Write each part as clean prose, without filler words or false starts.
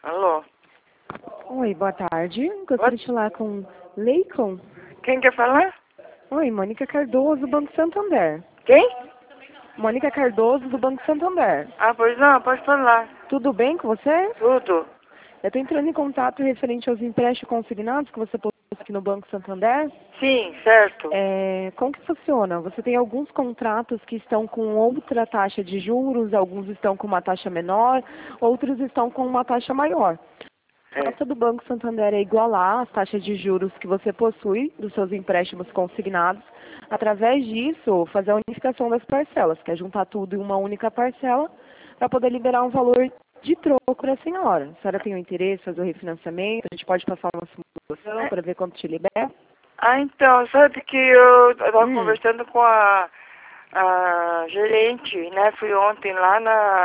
Alô? Oi, boa tarde. Gostaria de falar com Leicon. Quem quer falar? Oi, Mônica Cardoso, do Banco Santander. Quem? Mônica Cardoso, do Banco Santander. Ah, pois não, pode falar. Tudo bem com você? Tudo. Eu estou entrando em contato referente aos empréstimos consignados que você possui aqui no Banco Santander. Sim, certo. Como que funciona? Você tem alguns contratos que estão com outra taxa de juros, alguns estão com uma taxa menor, outros estão com uma taxa maior. A É. taxa do Banco Santander é igualar as taxas de juros que você possui dos seus empréstimos consignados. Através disso, fazer a unificação das parcelas, que é juntar tudo em uma única parcela para poder liberar um valor de troco para a senhora. A senhora tem o interesse em fazer o refinanciamento? A gente pode passar uma simulação para ver quanto te libera? Ah, então, sabe que eu estava Hum. conversando com a gerente, né? Fui ontem lá,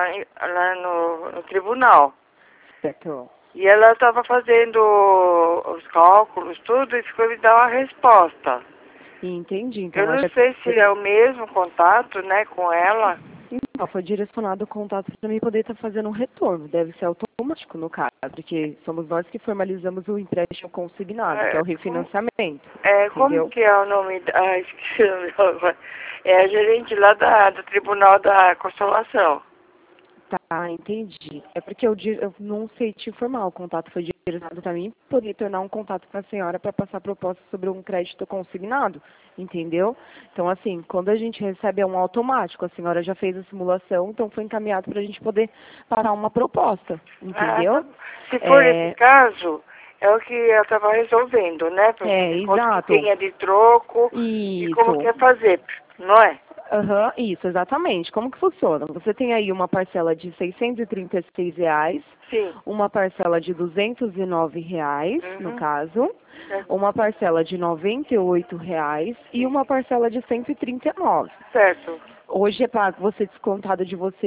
lá no tribunal. Certo. E ela estava fazendo os cálculos, tudo, e ficou me dar uma resposta. Entendi. Eu Então, não sei se é o mesmo contato, né, com ela. Então, foi direcionado o contato para mim poder estar fazendo um retorno. Deve ser automático, no caso, porque somos nós que formalizamos o empréstimo consignado, que é o refinanciamento. Como Entendeu? que é o nome? Ah, esqueci o nome agora. É a gerente lá do Tribunal da Consolação. Tá, entendi. É porque eu não sei te informar, o contato foi direcionado para mim, poderia tornar um contato com a senhora para passar proposta sobre um crédito consignado, entendeu? Então, assim, quando a gente recebe é um automático, a senhora já fez a simulação, então foi encaminhado para a gente poder parar uma proposta, Ah, entendeu? se for esse caso, é o que ela estava resolvendo, né? Pra ver quanto que Exato. tenha de troco e como Isso. quer fazer, não é? Aham, isso, exatamente. Como que funciona? Você tem aí uma parcela de R$ 636, Sim. uma parcela de R$ 209, no Uhum. caso, Certo. uma parcela de R$ 98 e uma parcela de 139. Certo. Hoje é pago você descontado de você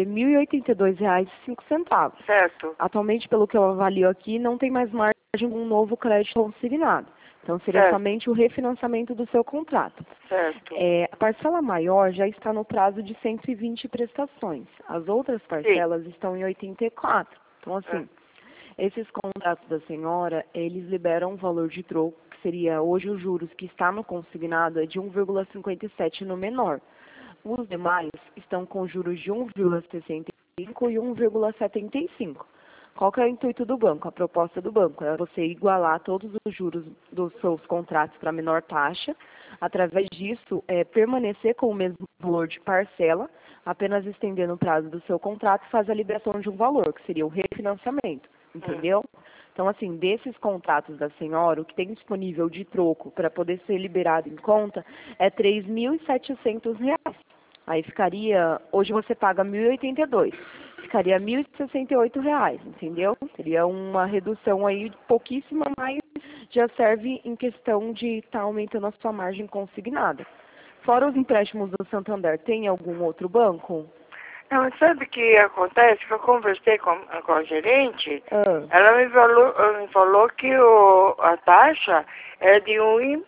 R$ 1.082,05. Certo. Atualmente, pelo que eu avalio aqui, não tem mais margem de um novo crédito consignado. Então, seria Certo. somente o refinanciamento do seu contrato. Certo. A parcela maior já está no prazo de 120 prestações. As outras Sim. parcelas estão em 84. Então, assim, esses contratos da senhora, eles liberam um valor de troco, que seria hoje os juros que está no consignado é de 1,57 no menor. Os demais estão com juros de 1,65 e 1,75. Qual que é o intuito do banco? A proposta do banco é você igualar todos os juros dos seus contratos para menor taxa. Através disso, permanecer com o mesmo valor de parcela, apenas estendendo o prazo do seu contrato, faz a liberação de um valor, que seria o refinanciamento, entendeu? Então, assim, desses contratos da senhora, o que tem disponível de troco para poder ser liberado em conta é R$ 3.700. Aí ficaria, hoje você paga 1.082, ficaria R$ 1.068, entendeu? Seria uma redução aí pouquíssima, mas já serve em questão de estar aumentando a sua margem consignada. Fora os empréstimos do Santander, tem algum outro banco? Não, mas sabe o que acontece? Que eu conversei com a gerente, Ah, ela me falou que a taxa é de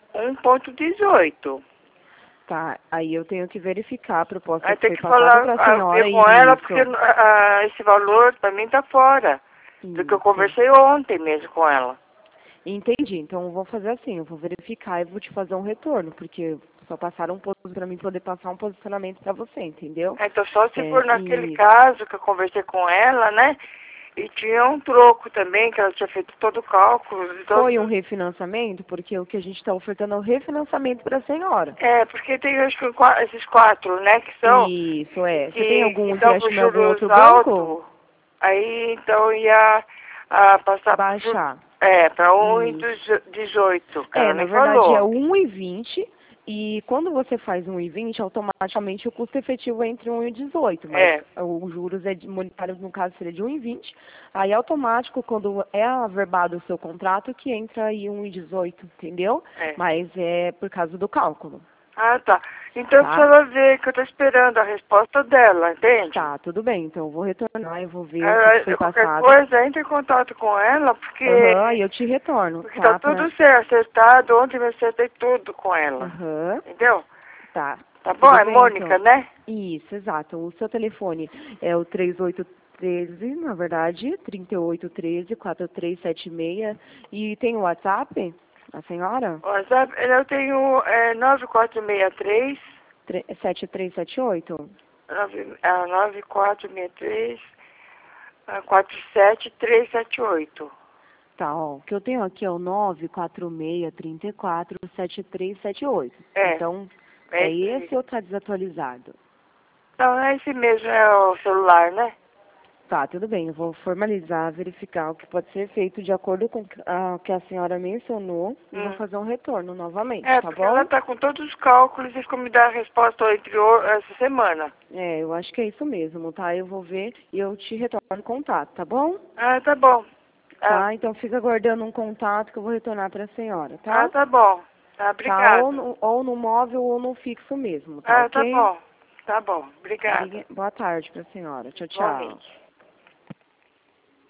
1,18. tá, aí eu tenho que verificar a proposta Aí que tem foi que passada falar, para a senhora ver e com ela, porque isso. esse valor para mim tá fora. Porque eu Isso. conversei ontem mesmo com ela. Entendi. Então eu vou fazer assim, eu vou verificar e vou te fazer um retorno, porque só passaram um pouco para mim poder passar um posicionamento para você, entendeu? Então só se for naquele Isso. caso que eu conversei com ela, né? E tinha um troco também, que ela tinha feito todo o cálculo. Foi um refinanciamento, porque o que a gente está ofertando é o refinanciamento para a senhora. Porque tem acho que esses quatro, né, que são, Isso, é. Você tem que algum estão com empréstimo em algum juros outro banco? altos. Aí então ia passar Baixar. para Isso. 1,18, que ela Na me verdade é falou. 1,20 e quando você faz 1,20, automaticamente o custo efetivo é entre 1 e 18, mas É, os juros monetários no caso seria de 1,20, aí automático quando é averbado o seu contrato que entra aí 1,18, entendeu? é. Mas é por causa do cálculo, Ah, tá. Então tá? precisa ver que eu tô esperando a resposta dela, entende? Tá, tudo bem, então eu vou retornar, eu vou ver o que foi Qualquer passado. coisa, entre em contato com ela, Aham, e eu te retorno, porque tá tá? tudo certo, acertado. Ontem eu acertei tudo com ela. Aham, Entendeu? tá. Tá bom? Tudo É bem, Mônica, então. né? Isso, exato. O seu telefone é o 13, na verdade, 3813-4376. E tem o WhatsApp, a senhora? O WhatsApp, eu tenho 9463 7378? 9463 47378. Tá, ó. O que eu tenho aqui é o 946347378. É. Então, É é esse esse ou tá desatualizado? Não, é esse mesmo, é o celular, né? Tá, tudo bem. Eu vou formalizar, verificar o que pode ser feito de acordo com o que a senhora mencionou e vou fazer um retorno novamente, É, tá porque bom? ela tá com todos os cálculos e ficou me dar a resposta essa semana. É, eu acho que é isso mesmo, tá? Eu vou ver e eu te retorno contato, tá bom? Ah, tá bom. Tá, então fica aguardando um contato que eu vou retornar para a senhora, tá? Tá bom. Tá, Tá, obrigada. ou no móvel ou no fixo mesmo, tá Tá ok? bom. Tá bom. Obrigada. Boa tarde para a senhora. Tchau, tchau. Igualmente.